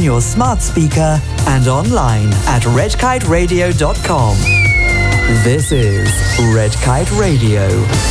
your smart speaker and online at redkiteradio.com. This is Red Kite Radio.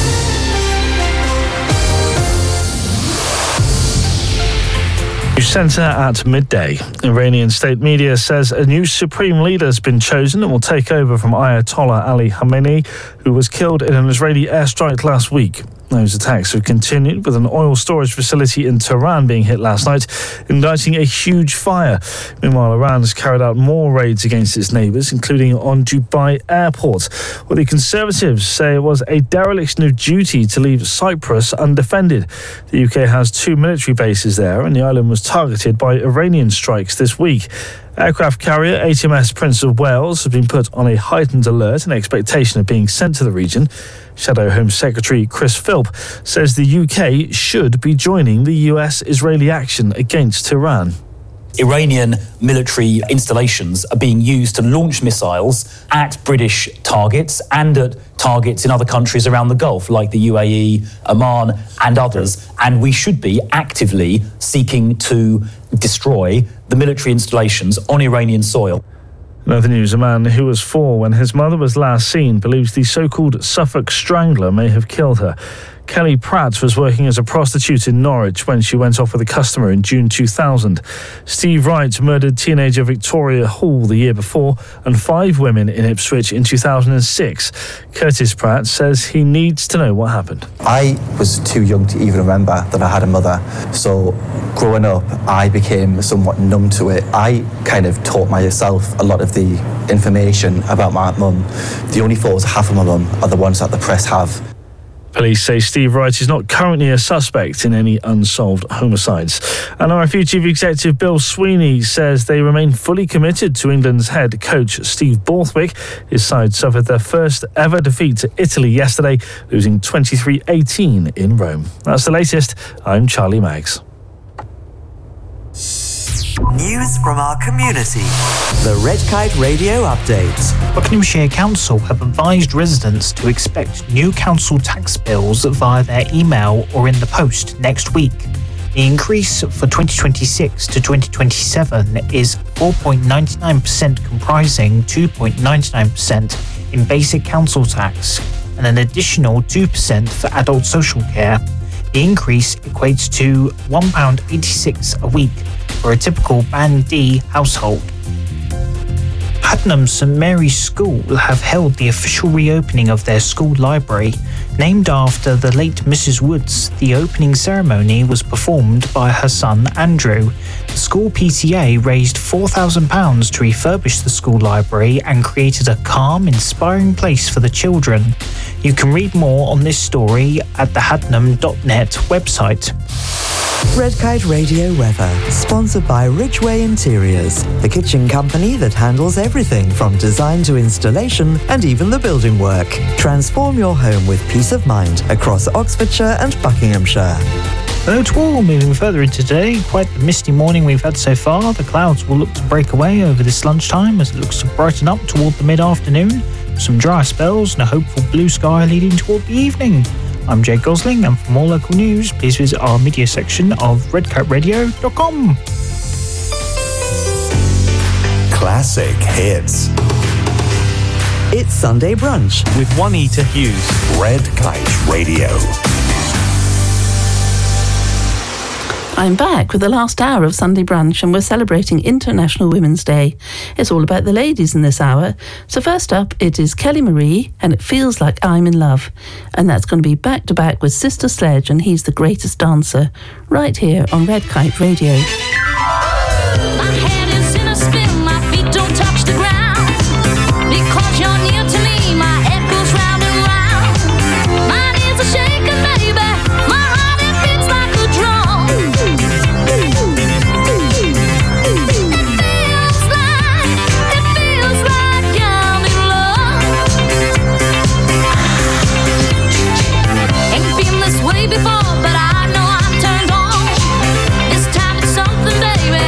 Centre at midday. Iranian state media says a new supreme leader has been chosen and will take over from Ayatollah Ali Khamenei, who was killed in an Israeli airstrike last week. Those attacks have continued, with an oil storage facility in Tehran being hit last night, igniting a huge fire. Meanwhile, Iran has carried out more raids against its neighbours, including on Dubai Airport, where the Conservatives say it was a dereliction of duty to leave Cyprus undefended. The UK has 2 military bases there, and the island was targeted by Iranian strikes this week. Aircraft carrier HMS Prince of Wales has been put on a heightened alert in expectation of being sent to the region. Shadow Home Secretary Chris Philp says the UK should be joining the US-Israeli action against Tehran. Iranian military installations are being used to launch missiles at British targets and at targets in other countries around the Gulf, like the UAE, Oman, and others. And we should be actively seeking to destroy the military installations on Iranian soil. In other news, a man who was 4 when his mother was last seen believes the so-called Suffolk Strangler may have killed her. Kelly Pratt was working as a prostitute in Norwich when she went off with a customer in June 2000. Steve Wright murdered teenager Victoria Hall the year before and 5 women in Ipswich in 2006. Curtis Pratt says he needs to know what happened. I was too young to even remember that I had a mother. So growing up, I became somewhat numb to it. I kind of taught myself a lot of the information about my mum. The only photos I have of my mum are the ones that the press have. Police say Steve Wright is not currently a suspect in any unsolved homicides. And RFU Chief Executive Bill Sweeney says they remain fully committed to England's head coach Steve Borthwick. His side suffered their first ever defeat to Italy yesterday, losing 23-18 in Rome. That's the latest. I'm Charlie Maggs. News from our community. The Red Kite Radio Update. Buckinghamshire Council have advised residents to expect new council tax bills via their email or in the post next week. The increase for 2026 to 2027 is 4.99%, comprising 2.99% in basic council tax and an additional 2% for adult social care. The increase equates to £1.86 a week for a typical Band D household. Haddenham St Mary's School have held the official reopening of their school library. Named after the late Mrs Woods, the opening ceremony was performed by her son Andrew. The school PTA raised £4,000 to refurbish the school library and created a calm, inspiring place for the children. You can read more on this story at the haddenham.net website. Red Kite Radio weather, sponsored by Ridgeway Interiors, the kitchen company that handles everything from design to installation and even the building work. Transform your home with peace of mind across Oxfordshire and Buckinghamshire. Hello to all. Moving further into today, quite the misty morning we've had so far. The clouds will look to break away over this lunchtime as it looks to brighten up toward the mid-afternoon. Some dry spells and a hopeful blue sky leading toward the evening. I'm Jake Gosling, and for more local news, please visit our media section of redkiteradio.com. Classic hits. It's Sunday Brunch with Juanita Hughes. Red Kite Radio. I'm back with the last hour of Sunday Brunch, and we're celebrating International Women's Day. It's all about the ladies in this hour. So first up, it is Kelly Marie, and It Feels Like I'm in Love. And that's going to be back to back with Sister Sledge, and He's the Greatest Dancer, right here on Red Kite Radio. My head is in a spin, my feet don't touch the ground. Because you're near to me, my head goes round and round. My knees are shaking, baby, my heart it beats like a drum. Before, but I know I'm turned on. This time it's something, baby.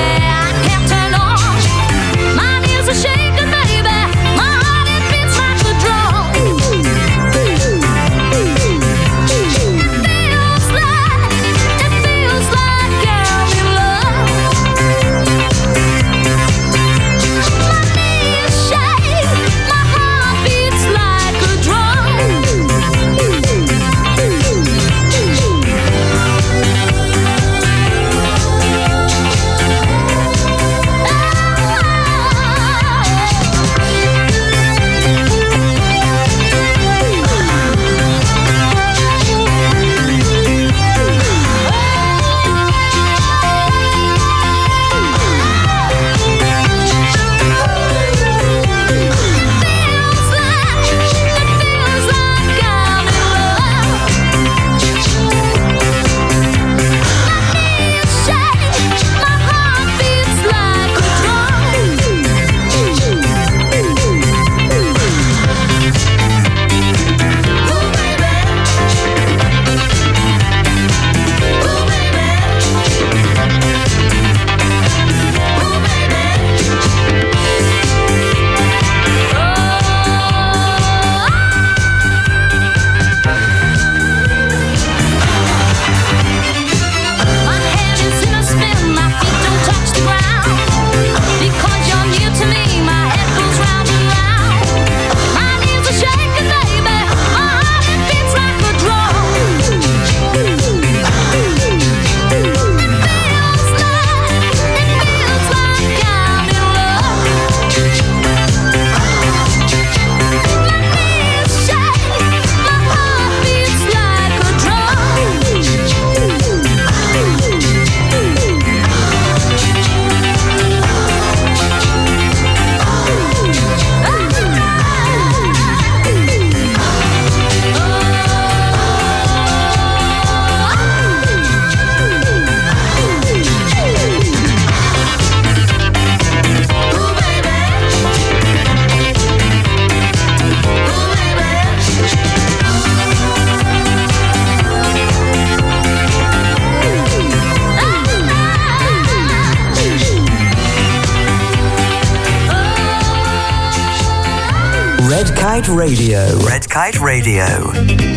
Red Kite Radio. Red Kite Radio.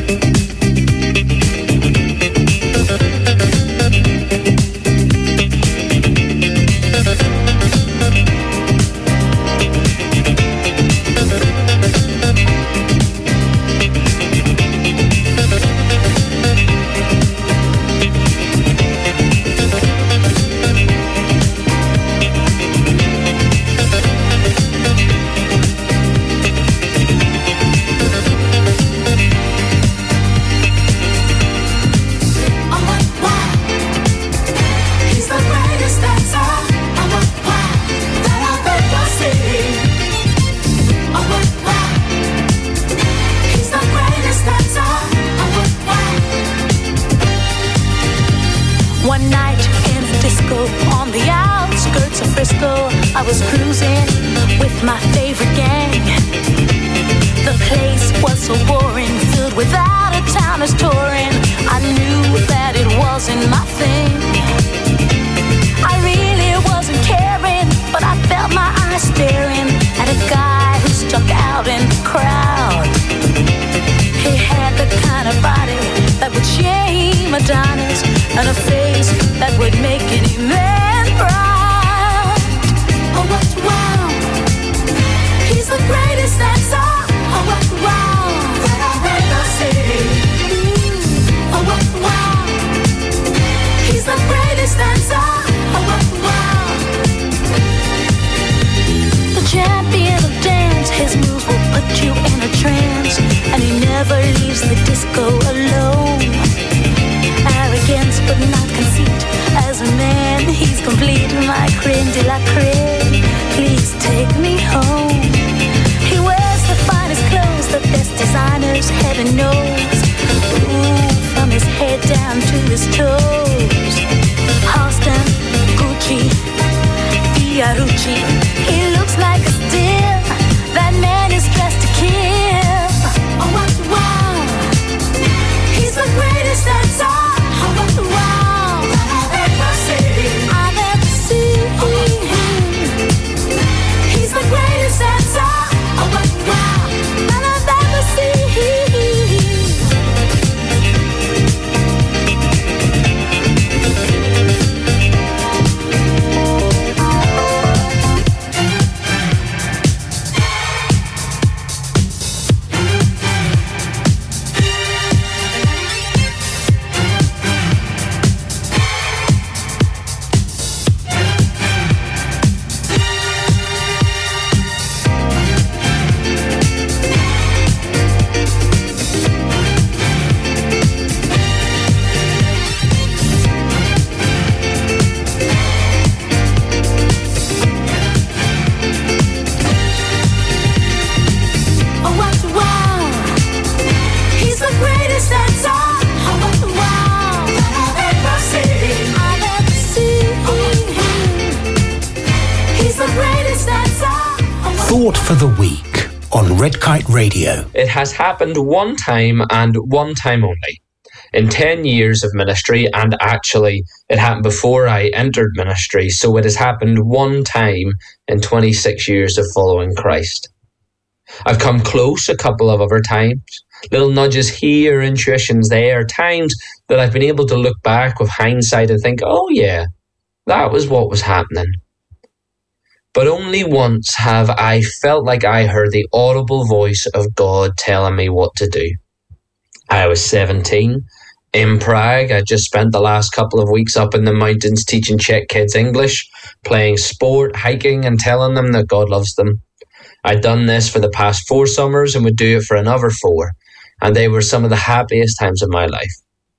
I was cruising with my favorite gang. The place was so boring, filled with out-of-towners touring. I knew that it wasn't my thing. I really wasn't caring, but I felt my eyes staring at a guy who stuck out in the crowd. He had the kind of body that would shame Adonis, and a face that would make any man proud. Oh, what wow! He's the greatest dancer. Oh, what wow! That I've ever seen. Oh, what wow! He's the greatest dancer. Oh, what wow! The champion of dance, his moves will put you in a trance, and he never leaves the disco alone. Arrogance but not conceit. As a man, he's complete. My creme de la creme. Please take me home. He wears the finest clothes, the best designers, heaven knows. Ooh, from his head down to his toes. Halston, Gucci, Fiorucci. He looks like a steal. That man is dressed to kill. Oh, what wow! He's the greatest dancer. Oh, what wow! I've ever seen. I've ever seen. He's the greatest dancer. Oh, what wow! That I've ever seen. Thought for the week on Red Kite Radio. It has happened one time and one time only in 10 years of ministry, and actually it happened before I entered ministry, so it has happened one time in 26 years of following Christ. I've come close a couple of other times, little nudges here, intuitions there, times that I've been able to look back with hindsight and think, oh yeah, that was what was happening. But only once have I felt like I heard the audible voice of God telling me what to do. I was 17 in Prague. I just spent the last couple of weeks up in the mountains teaching Czech kids English, playing sport, hiking, and telling them that God loves them. I'd done this for the past 4 summers and would do it for another 4, and they were some of the happiest times of my life.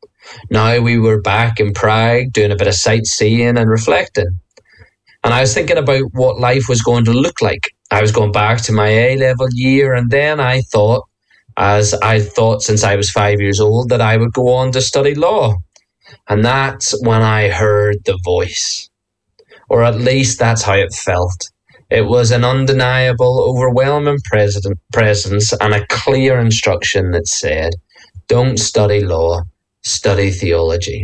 Now we were back in Prague doing a bit of sightseeing and reflecting. And I was thinking about what life was going to look like. I was going back to my A-level year, and then I thought, as I thought since I was 5 years old, that I would go on to study law. And that's when I heard the voice. Or at least that's how it felt. It was an undeniable, overwhelming presence and a clear instruction that said, don't study law, study theology.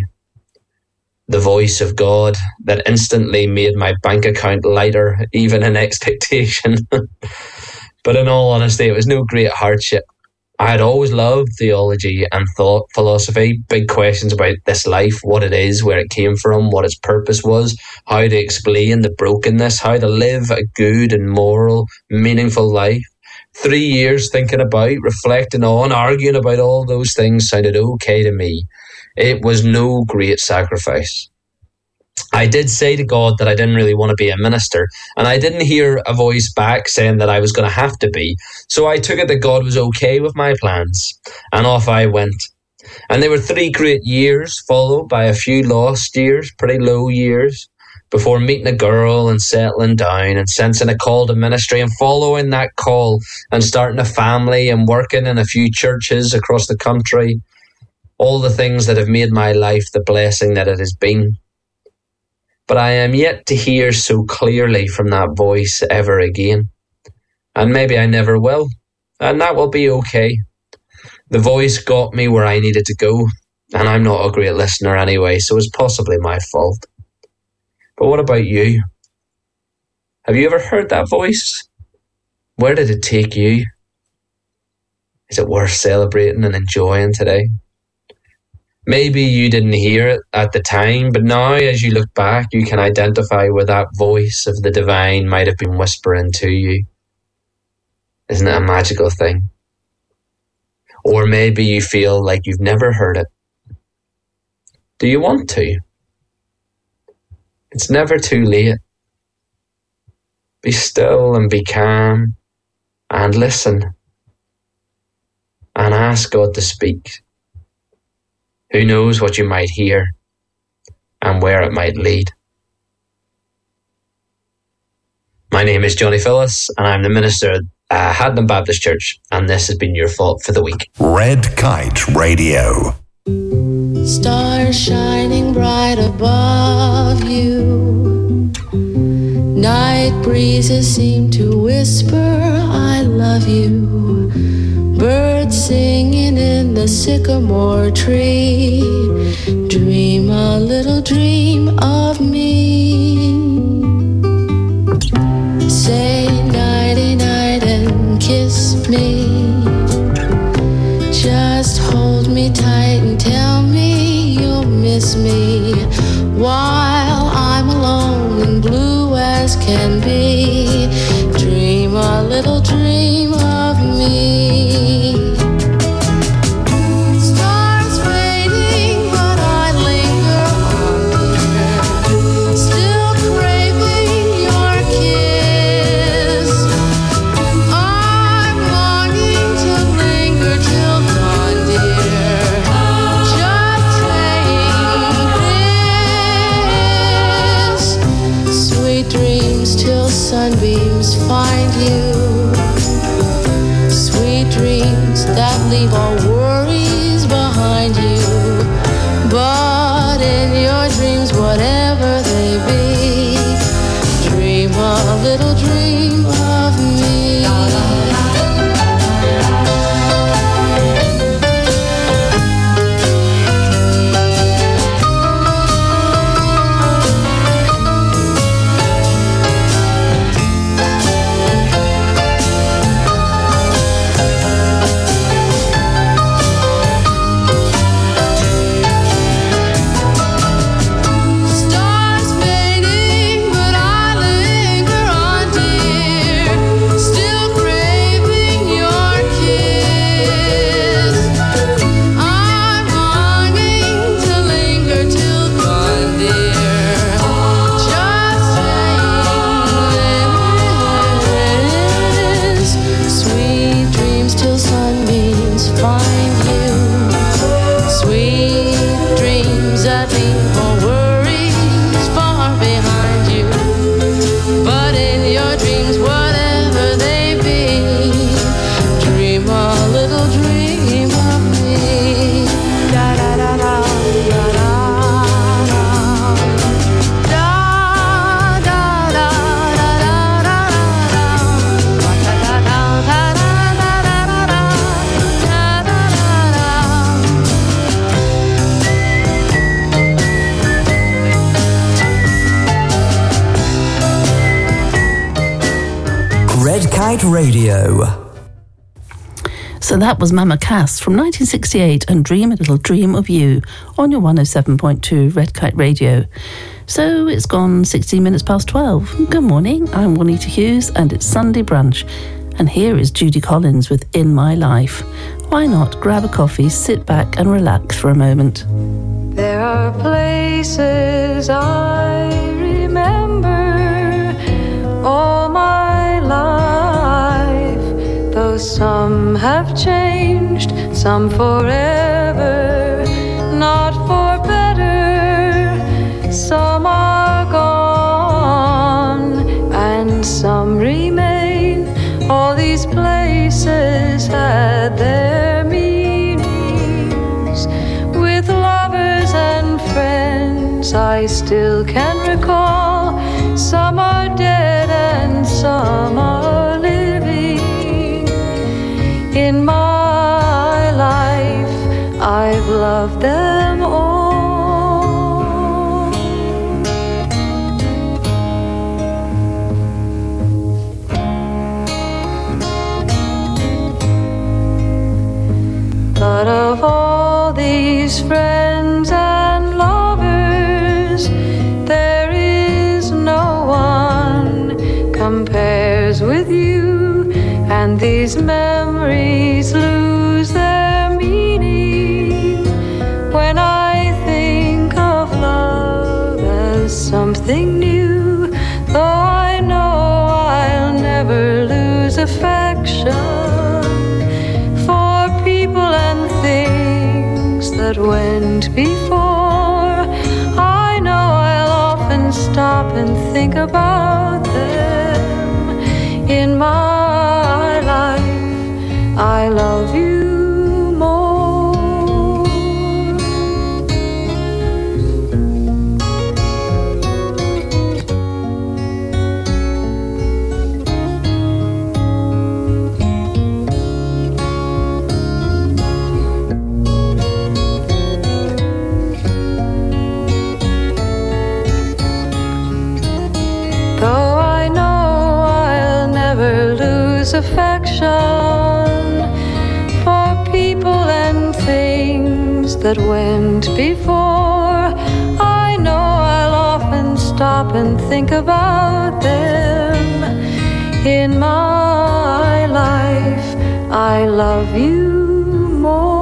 The voice of God that instantly made my bank account lighter, even in expectation. But in all honesty, it was no great hardship. I had always loved theology and thought philosophy, big questions about this life, what it is, where it came from, what its purpose was, how to explain the brokenness, how to live a good and moral, meaningful life. 3 years thinking about, reflecting on, arguing about all those things sounded okay to me. It was no great sacrifice. I did say to God that I didn't really want to be a minister, and I didn't hear a voice back saying that I was going to have to be. So I took it that God was okay with my plans, and off I went. And they were 3 great years, followed by a few lost years, pretty low years, before meeting a girl and settling down and sensing a call to ministry and following that call and starting a family and working in a few churches across the country. All the things that have made my life the blessing that it has been. But I am yet to hear so clearly from that voice ever again. And maybe I never will. And that will be okay. The voice got me where I needed to go. And I'm not a great listener anyway, so it's possibly my fault. But what about you? Have you ever heard that voice? Where did it take you? Is it worth celebrating and enjoying today? Maybe you didn't hear it at the time, but now as you look back, you can identify where that voice of the divine might have been whispering to you. Isn't it a magical thing? Or maybe you feel like you've never heard it. Do you want to? It's never too late. Be still and be calm and listen and ask God to speak. Who knows what you might hear and where it might lead. My name is Johnny Phillis and I'm the minister at Haddon Baptist Church, and this has been your Thought for the Week. Red Kite Radio. Stars shining bright above you. Night breezes seem to whisper, I love you. Birds singing in the sycamore tree. Dream a little dream of me. Say nighty-night and kiss me. Just hold me tight and tell me you'll miss me while I'm alone and blue as can be. Dream a little dream of me. Stars fading, but I linger on, dear. Still craving your kiss. I'm longing to linger till dawn, dear. Just saying this. Sweet dreams till sunbeams find you. Sweet dreams that leave all worries behind you. But in your dreams, whatever they be, dream a little dream of me. Stars fading, but I linger on, dear. Red Kite Radio. So that was Mama Cass from 1968 and Dream a Little Dream of You on your 107.2 Red Kite Radio. So it's gone 16 minutes past 12. Good morning, I'm Juanita Hughes and it's Sunday Brunch. And here is Judy Collins with In My Life. Why not grab a coffee, sit back and relax for a moment. There are places I remember all my life, though some have changed, some forever, not for better. Some are gone and some remain. All these places had their meanings. With lovers and friends I still can recall. Some are dead and some are living. In my life I've loved them all. But of all these friends and lovers, there is no one compares with you, and these memories lose their meaning when I think of love as something new. Though I know I'll never lose affection and things that went before, I know I'll often stop and think about them. In my life, I love you more. Affection for people and things that went before, I know I'll often stop and think about them. In my life, I love you more.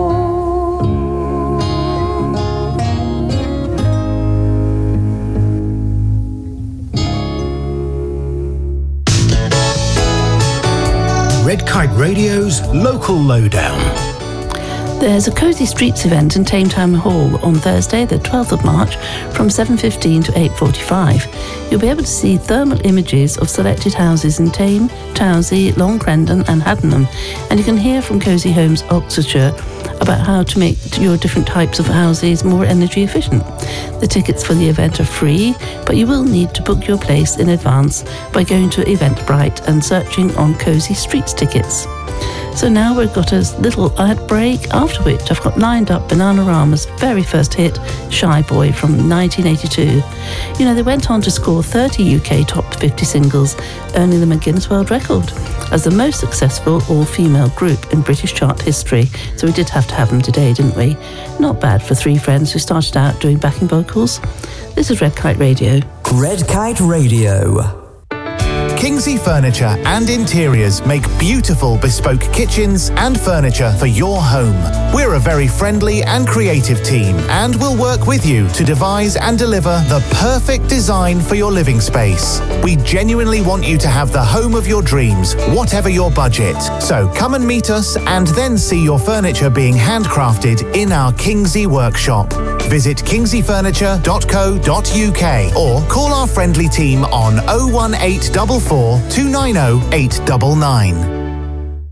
Red Kite Radio's Local Lowdown. There's a Cosy Streets event in Tame Town Hall on Thursday, the 12th of March, from 7:15 to 8:45. You'll be able to see thermal images of selected houses in Tame, Towsey, Long Crendon and Haddenham, and you can hear from Cosy Homes Oxfordshire about how to make your different types of houses more energy efficient. The tickets for the event are free, but you will need to book your place in advance by going to Eventbrite and searching on Cosy Streets tickets. So now we've got a little ad break, after which I've got lined up Bananarama's very first hit, Shy Boy, from 1982. You know, they went on to score 30 UK top 50 singles, earning them a Guinness World Record as the most successful all-female group in British chart history. So we did have to have them today, didn't we? Not bad for three friends who started out doing backing vocals. This is Red Kite Radio. Red Kite Radio. Kingsley Furniture and Interiors make beautiful bespoke kitchens and furniture for your home. We're a very friendly and creative team and will work with you to devise and deliver the perfect design for your living space. We genuinely want you to have the home of your dreams, whatever your budget. So come and meet us and then see your furniture being handcrafted in our Kingsley workshop. Visit kingsleyfurniture.co.uk or call our friendly team on 01844 290 899.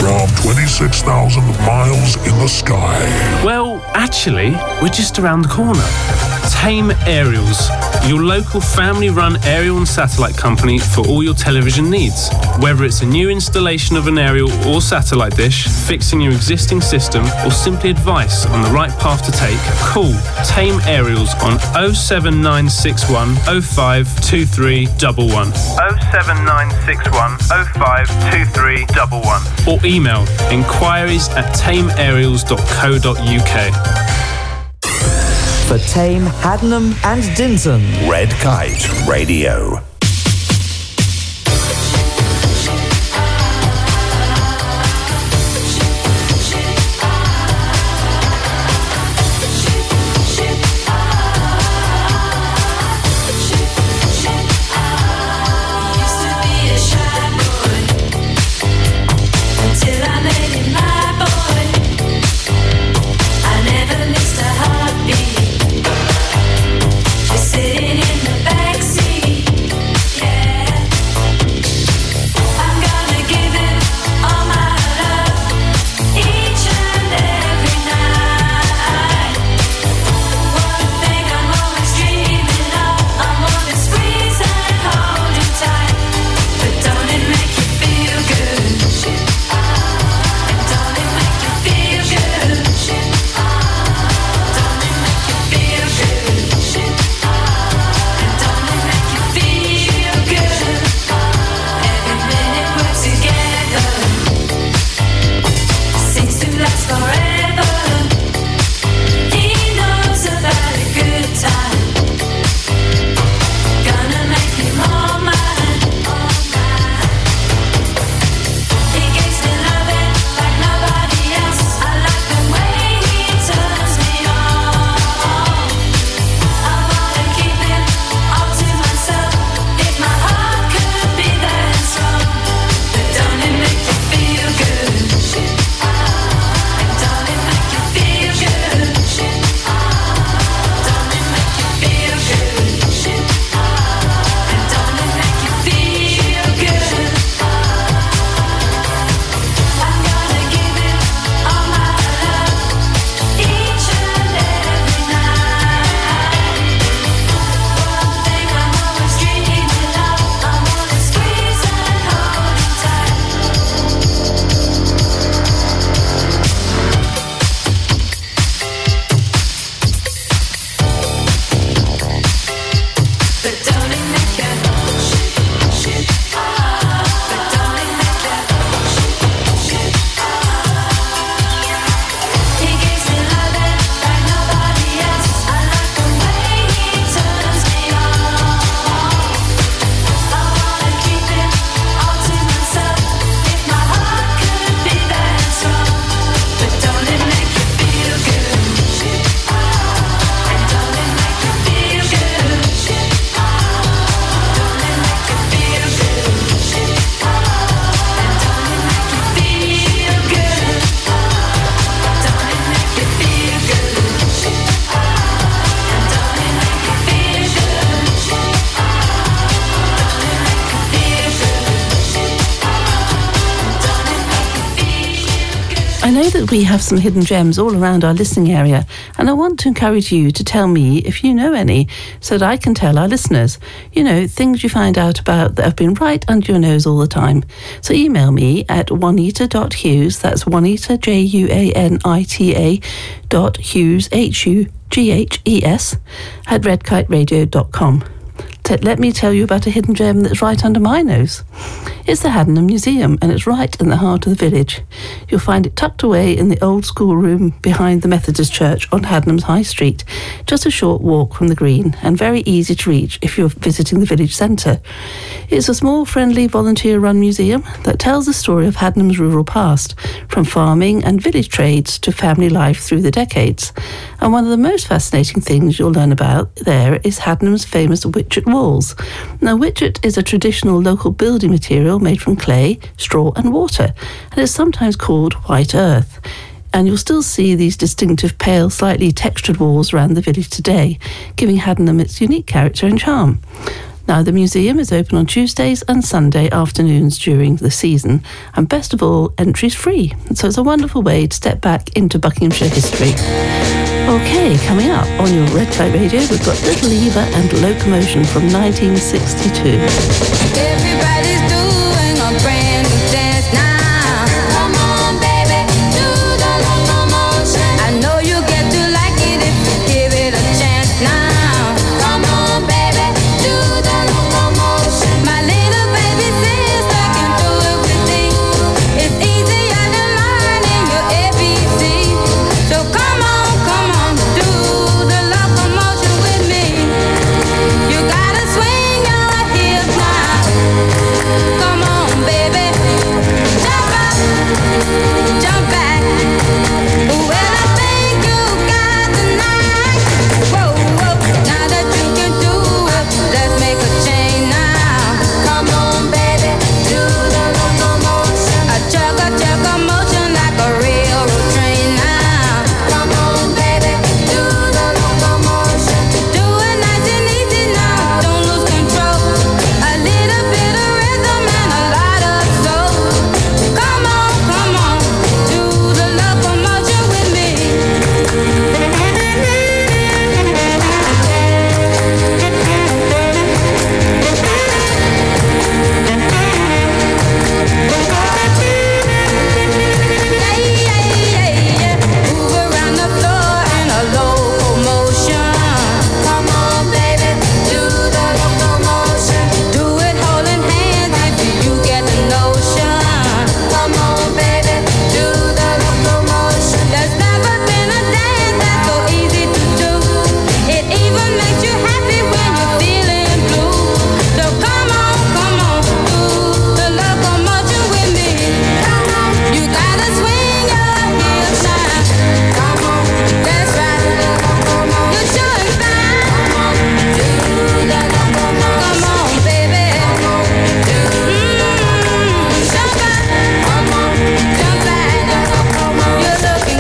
from 26,000 miles in the sky. Well, actually, we're just around the corner. Tame Aerials, your local family-run aerial and satellite company for all your television needs. Whether it's a new installation of an aerial or satellite dish, fixing your existing system, or simply advice on the right path to take, call Tame Aerials on 07961 052311. 07961 052311. Or email inquiries@tameaerials.co.uk. For Tame, Haddenham and Dinton. Red Kite Radio. Sitting in the backseat, yeah. I know that we have some hidden gems all around our listening area, and I want to encourage you to tell me if you know any so that I can tell our listeners. You know, things you find out about that have been right under your nose all the time. So email me at juanita.hughes, that's Juanita, Juanita, .hughes, HUGHES, at redkiteradio.com. Let me tell you about a hidden gem that's right under my nose. It's the Haddenham Museum, and it's right in the heart of the village. You'll find it tucked away in the old schoolroom behind the Methodist Church on Haddenham's High Street, just a short walk from the green, and very easy to reach if you're visiting the village centre. It's a small, friendly, volunteer-run museum that tells the story of Haddenham's rural past, from farming and village trades to family life through the decades. And one of the most fascinating things you'll learn about there is Haddenham's famous Witchet walls. Now, Witchet is a traditional local building material made from clay, straw and water, and is sometimes called white earth. And you'll still see these distinctive pale, slightly textured walls around the village today, giving Haddenham its unique character and charm. Now, the museum is open on Tuesdays and Sunday afternoons during the season, and best of all, entry's free. So it's a wonderful way to step back into Buckinghamshire history. OK, coming up on your Red Kite Radio, we've got Little Eva and Locomotion from 1962. Everybody's doing a brand new dance now. Come on, baby, do the locomotion. I know you get to like it if you give it a chance now. Come on, baby, do the locomotion. My little baby sister can do it with me. It's easier than learning your ABC. So come on, do the locomotion with me. You gotta swing your hips now. Come on, baby, jump up, jump back. Well, I think you got the knack. Whoa, whoa, now that you can do it, let's make a change now. Come on, baby, do the locomotion. A chugga motion like a railroad train now. Come on, baby, do the locomotion. Do it nice and easy now, don't lose control. A little bit of rhythm and a lot of soul. Come on, do the locomotion with me. Move around the floor in a locomotion. Come on, baby, do the locomotion. Do it holding hands if you get the notion. Come on, baby, do the locomotion. There's never been a dance that's so easy to do. It even makes you happy when you're feeling blue. So come on, do the locomotion with me. You gotta swing your hips now. Come on, that's right. You're showing fine. Do the locomotion. Come on, baby. Jump up. Jump back. You're looking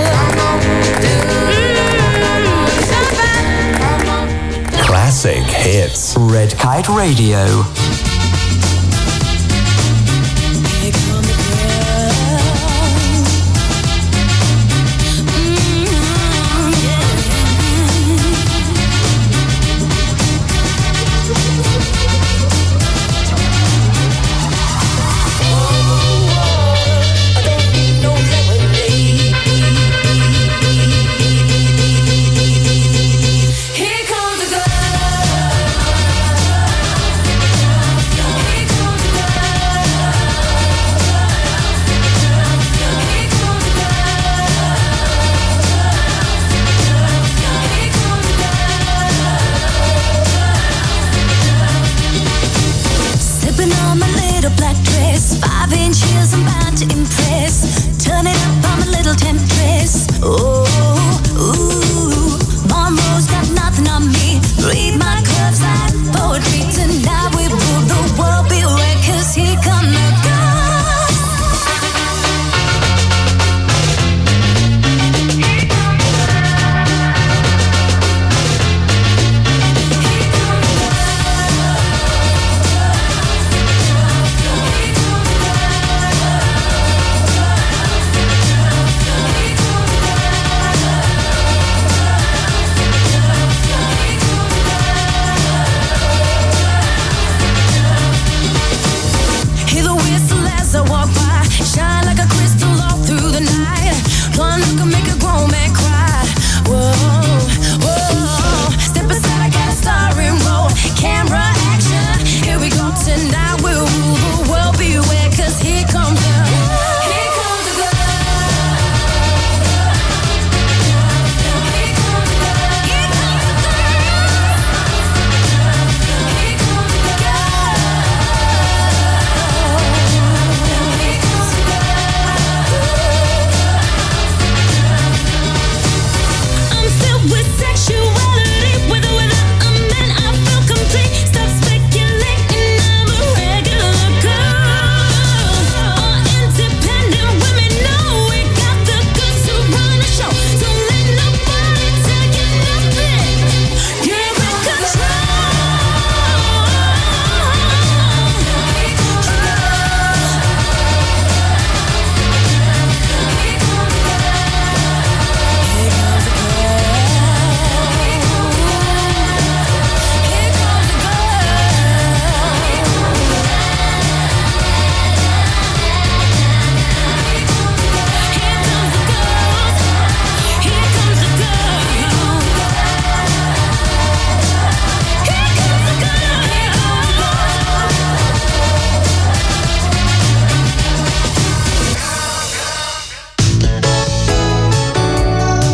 good. Jump back. Classic hits. Red Kite Radio. Here comes the girl.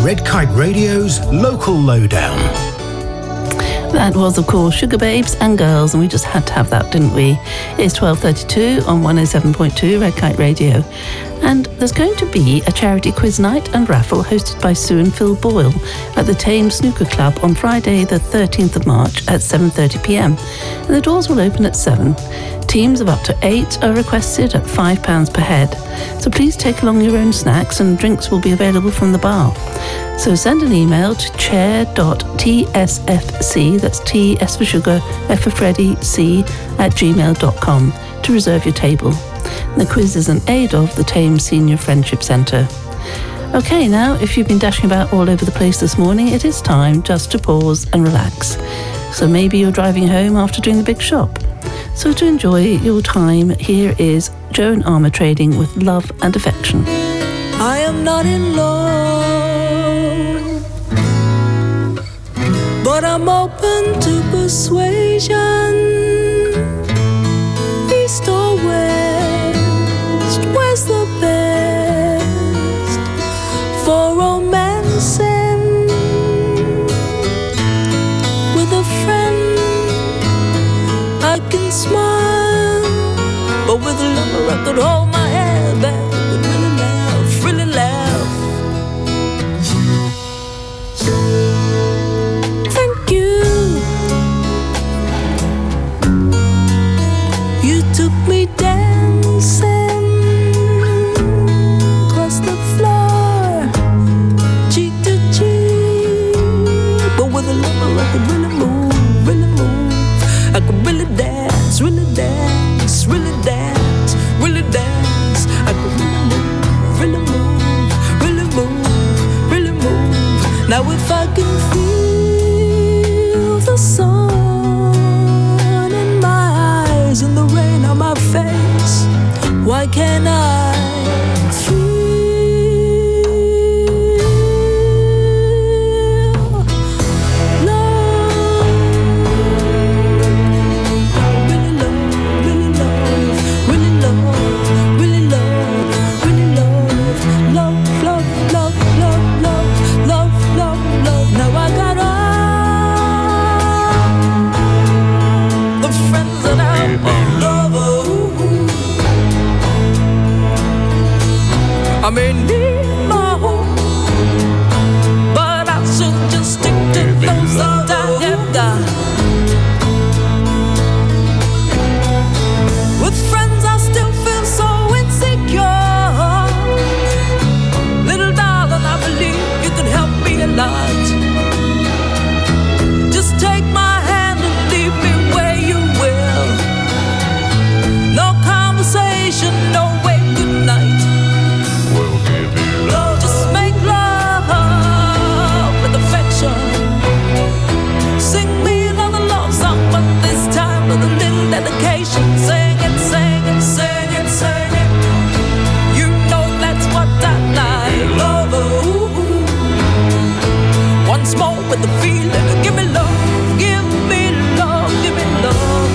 Red Kite Radio's Local Lowdown. That was, of course, Sugar Babes and Girls, and we just had to have that, didn't we? It's 12:32 on 107.2 Red Kite Radio. And there's going to be a charity quiz night and raffle hosted by Sue and Phil Boyle at the Thames Snooker Club on Friday the 13th of March at 7:30pm. And the doors will open at 7. Teams of up to 8 are requested at £5 per head. So please take along your own snacks, and drinks will be available from the bar. So send an email to chair.tsfc, that's T S for sugar, F for Freddy, C @gmail.com to reserve your table. The quiz is an aid of the Thames Senior Friendship Centre. Okay, now, if you've been dashing about all over the place this morning, it is time just to pause and relax. So maybe you're driving home after doing the big shop. So to enjoy your time, here is Joan Armour Trading with Love and Affection. I am not in love, but I'm open to persuasion. East or west, where's the best for romancing? With a friend I can smile, but with a lover I could hold my head back and really laugh, really laugh. Thank you. You took me dancing across the floor, cheek to cheek, but with a lover I could really move, really move. I could really dance, really dance, really dance, really dance. I could really move, really move, really move, really move. Now if I can feel the sun in my eyes and the rain on my face, why can't I feel I may need my home, but I should just stick to those that I have got. With friends I still feel so insecure. Little darling, I believe you could help me a lot. Just take my hand and lead me where you will. No conversation, no way, good night. Just make love with affection. Sing me another love song, but this time with a little dedication. Sing it, sing it, sing it, sing it. You know that's what I like. Love, ooh. Once more with the feeling. Give me love, give me love, give me love.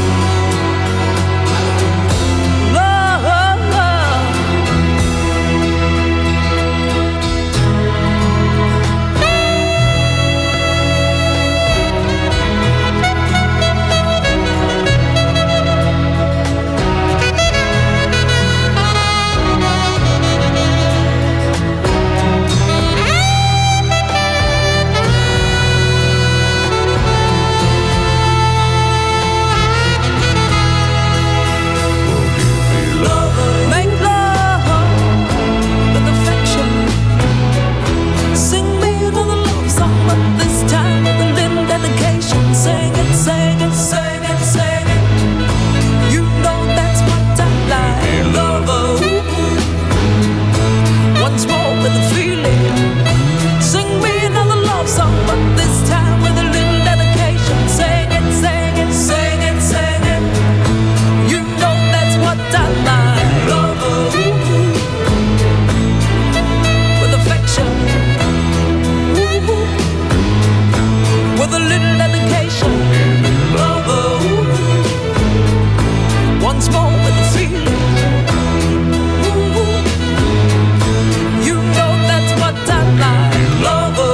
Love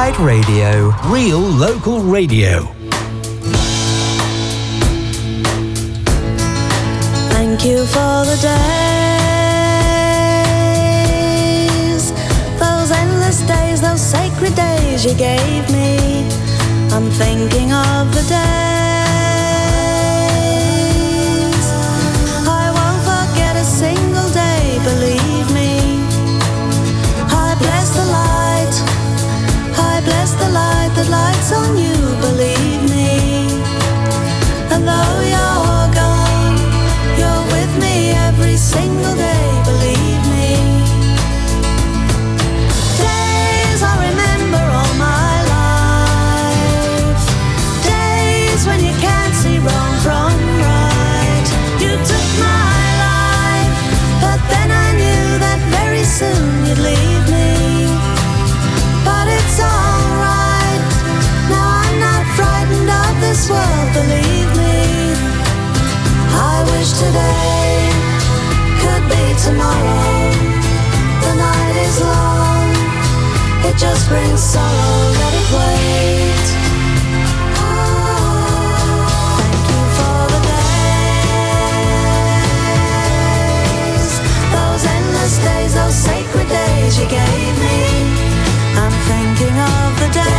Kite Radio. Real local radio. Thank you for the days, those endless days, those sacred days you gave me. I'm thinking of the days I won't forget a single day, believe me. I bless the light, I bless the light that lights on you, believe me. And though you're gone, you're with me every single day, believe me. Days I remember all my life, days when you can't see wrong from right. You took my life, but then I knew that very soon you'd leave me. But it's alright, now I'm not frightened of this world, believe me. I wish today could be tomorrow. The night is long, it just brings sorrow, let it wait. Thank you for the days, those endless days, those sacred days you gave me. I'm thinking of the days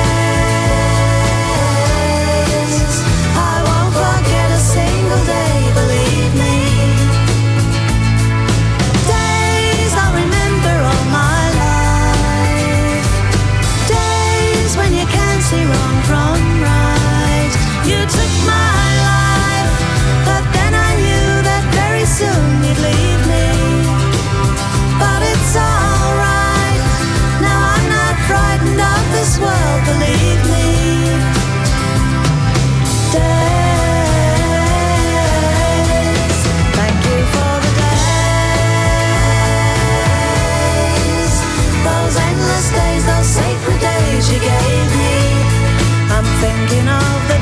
I won't forget a single day, believe me. Days I remember all my life, days when you can't see wrong from right. You took my life, but then I knew that very soon you'd leave me. But it's alright, now I'm not frightened of this world, believe me. Days, thank you for the days, those endless days, those sacred days you gave me. I'm thinking of the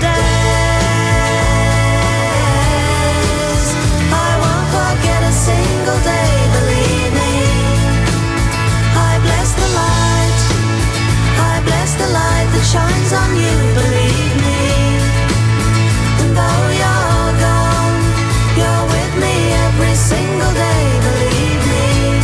days I won't forget a single day, believe me. I bless the light, I bless the light that shines on you, believe me. And though you're gone, you're with me every single day, believe me.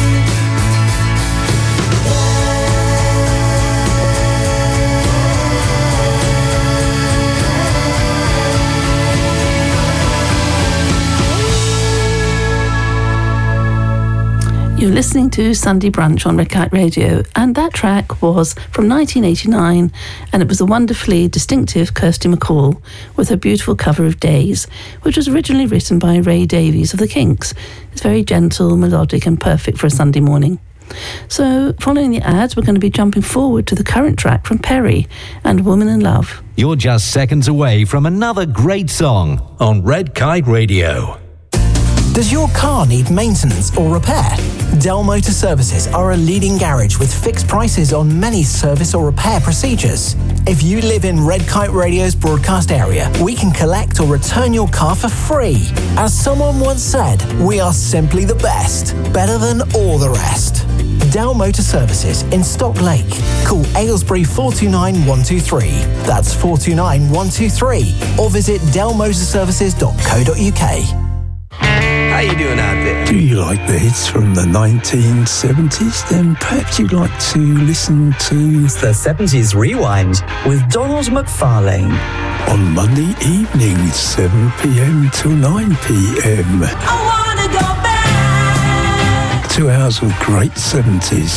You're listening to Sunday Brunch on Red Kite Radio, and that track was from 1989, and it was the wonderfully distinctive Kirsty MacColl with her beautiful cover of Days, which was originally written by Ray Davies of the Kinks. It's very gentle, melodic, and perfect for a Sunday morning. So, following the ads, we're going to be jumping forward to the current track from Perry and Woman in Love. You're just seconds away from another great song on Red Kite Radio. Does your car need maintenance or repair? Dell Motor Services are a leading garage with fixed prices on many service or repair procedures. If you live in Red Kite Radio's broadcast area, we can collect or return your car for free. As someone once said, we are simply the best, better than all the rest. Dell Motor Services in Stock Lake. Call Aylesbury 429 123. That's 429 123. Or visit dellmotorservices.co.uk. How you doing out there? Do you like the hits from the 1970s? Then perhaps you'd like to listen to the 70s Rewind with Donald McFarlane. On Monday evening, 7 p.m. till 9 p.m. I wanna go back. 2 hours of great 70s.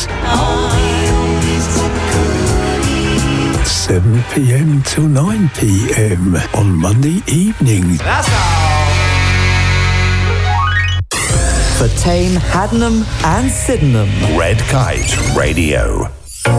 7 p.m. till 9 p.m. on Monday evenings. That's all. For Tame, Haddenham and Sydenham. Red Kite Radio.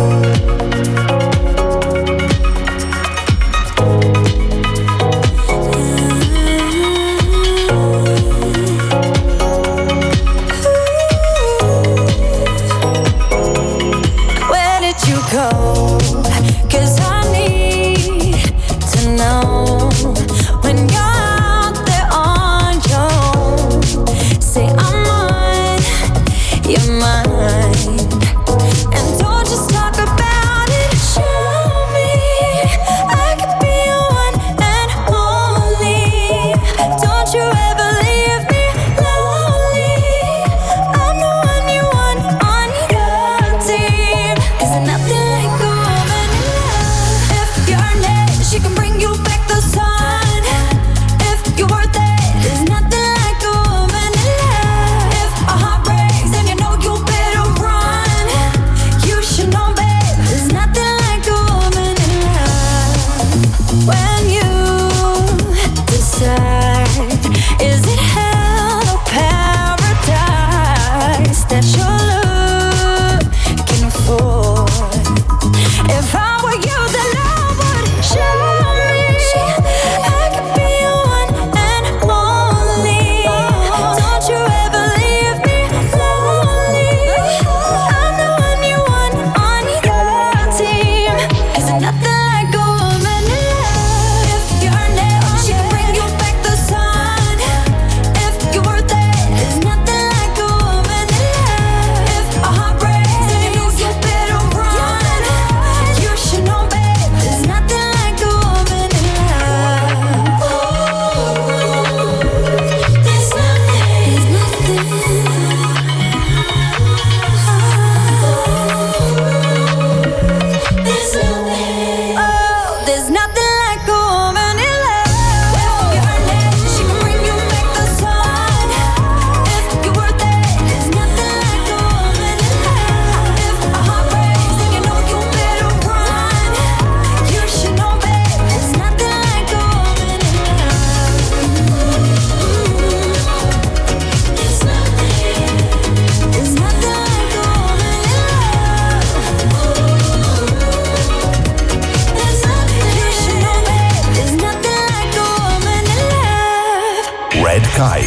Where did you go? 'Cause I need to know when you're out there on your own. Say I'm on your mind, and don't just talk about it. Show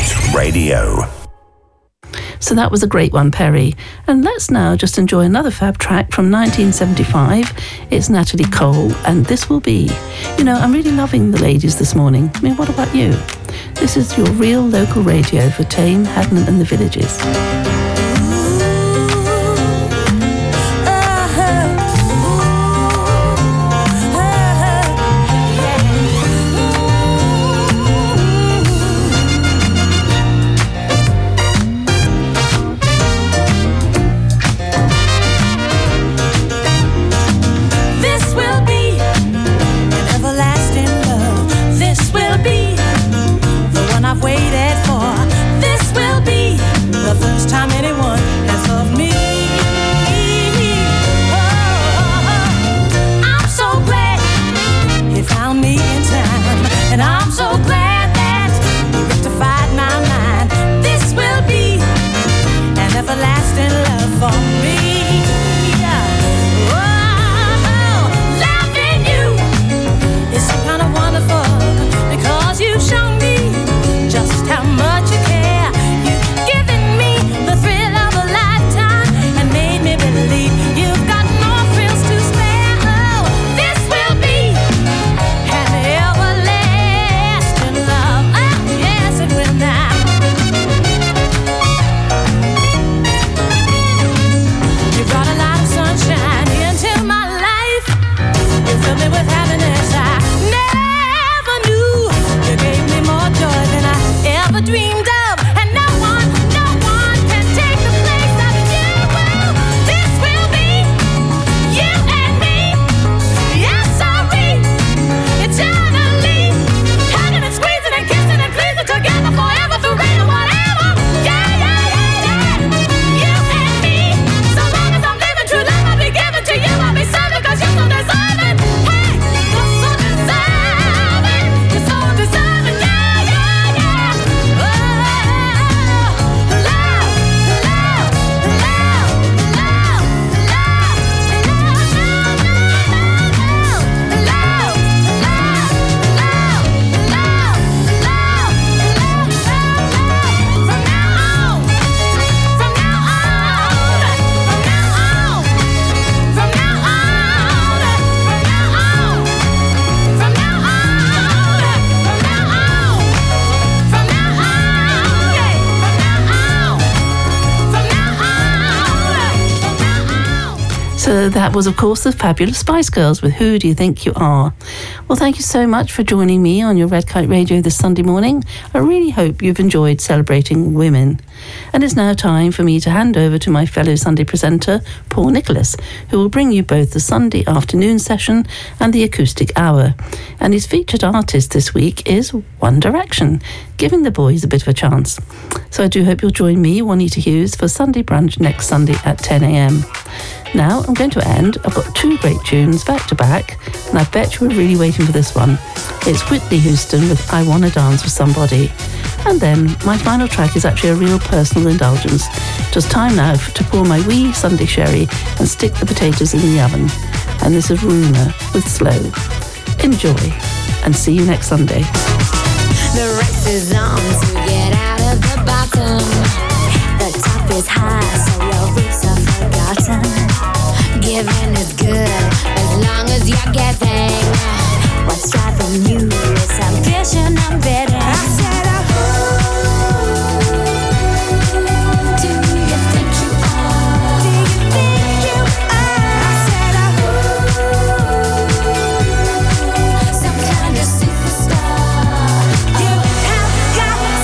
Kite Radio. So that was a great one, Perry. And let's now just enjoy another fab track from 1975. It's Natalie Cole, and this will be, I'm really loving the ladies this morning. I mean, what about you? This is your real local radio for Tame, Hadden and the Villages. So that was, of course, the fabulous Spice Girls with Who Do You Think You Are? Well, thank you so much for joining me on your Red Kite Radio this Sunday morning. I really hope you've enjoyed celebrating women. And it's now time for me to hand over to my fellow Sunday presenter, Paul Nicholas, who will bring you both the Sunday afternoon session and the acoustic hour. And his featured artist this week is One Direction, giving the boys a bit of a chance. So I do hope you'll join me, Juanita Hughes, for Sunday brunch next Sunday at 10 a.m. Now I'm going to end. I've got two great tunes back to back, and I bet you were really waiting for this one. It's Whitney Houston with I Wanna Dance With Somebody. And then my final track is actually a real personal indulgence. Just time now to pour my wee Sunday sherry and stick the potatoes in the oven. And this is Rumour with Slow. Enjoy, and see you next Sunday. The race is on to get out of the bottom. The top is high, so your roots are forgotten. Giving is good as long as you're getting. What's driving you is ambition and bidding. I said, do you think you are? Do you think you are? I said, some kind of superstar. You have got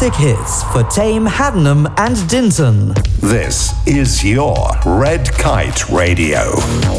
music hits for Tame, Haddenham and Dinton. This is your Red Kite Radio.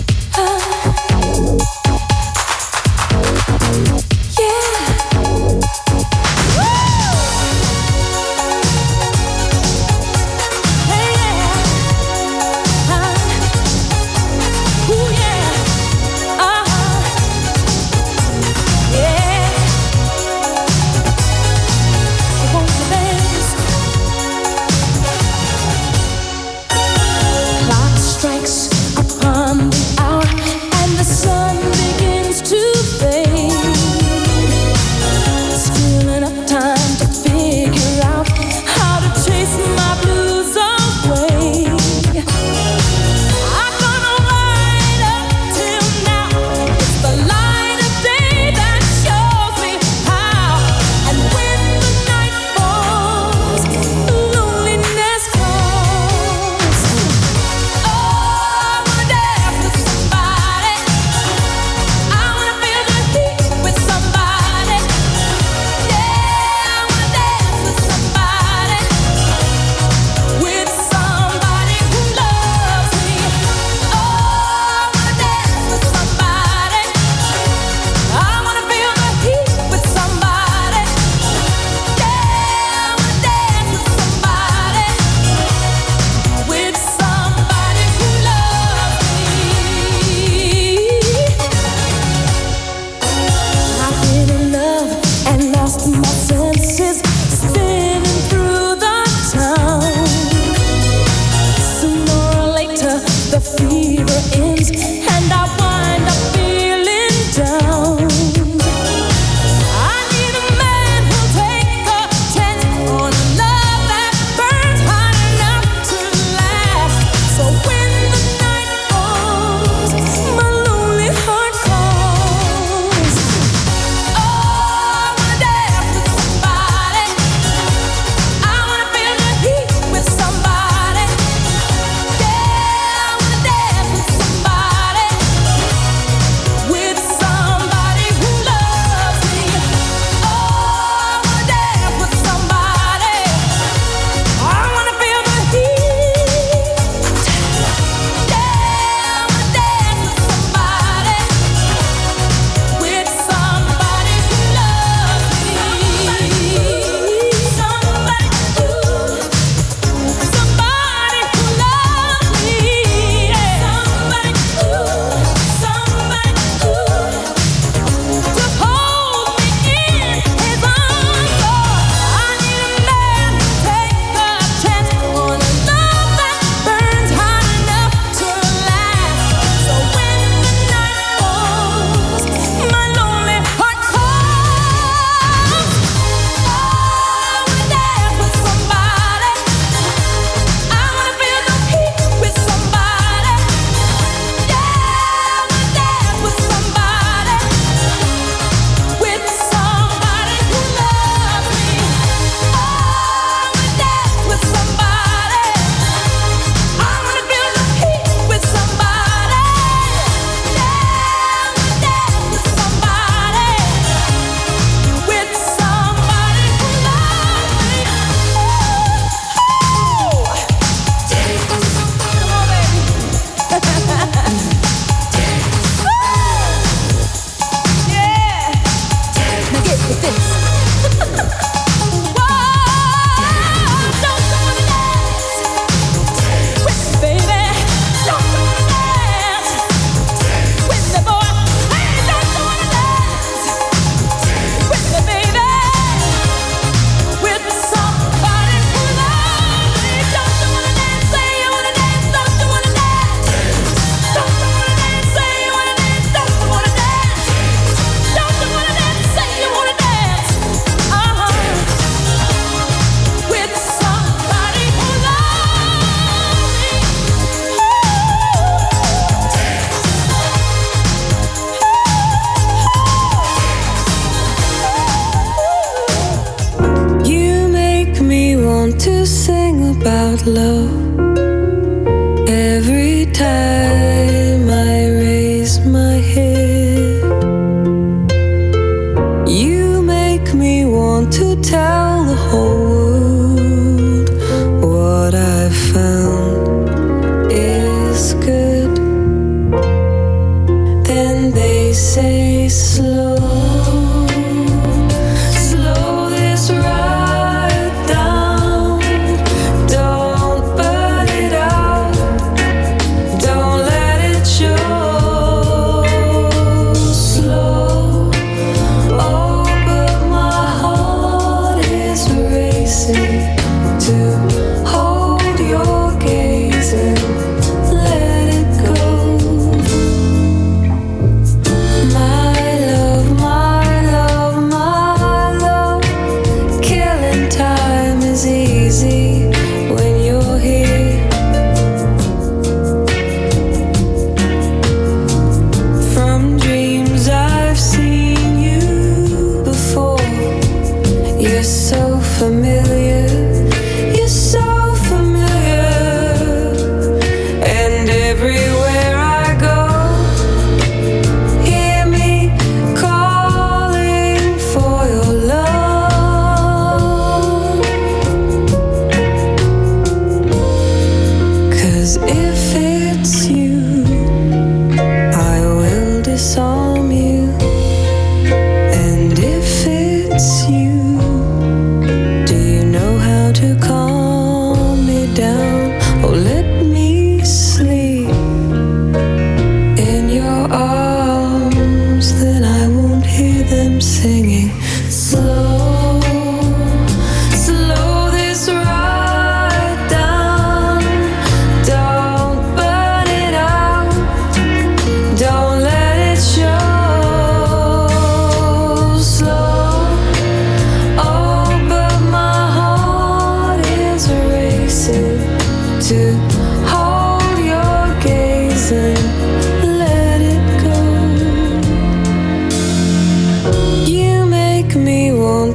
about love. Every time I raise my head, you make me want to tell the whole world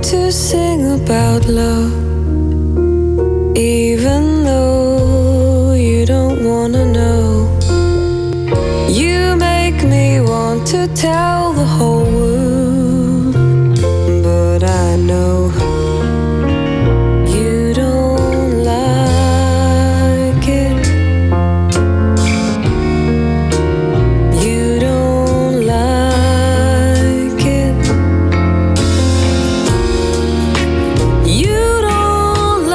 to sing about love, even though you don't wanna know. You make me want to tell the whole world, but I know you don't like it. You don't like it. You don't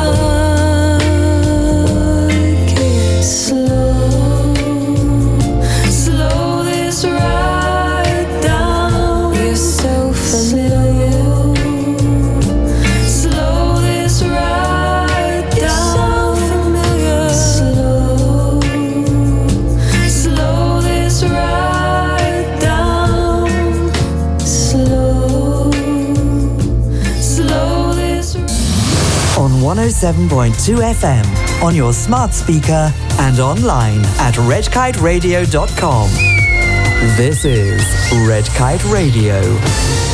like it. Slow this right down. You're so familiar. Slow this right down. Slow this right down. Slow this. On 107.2 FM, on your smart speaker, and online at redkiteradio.com. This is Red Kite Radio.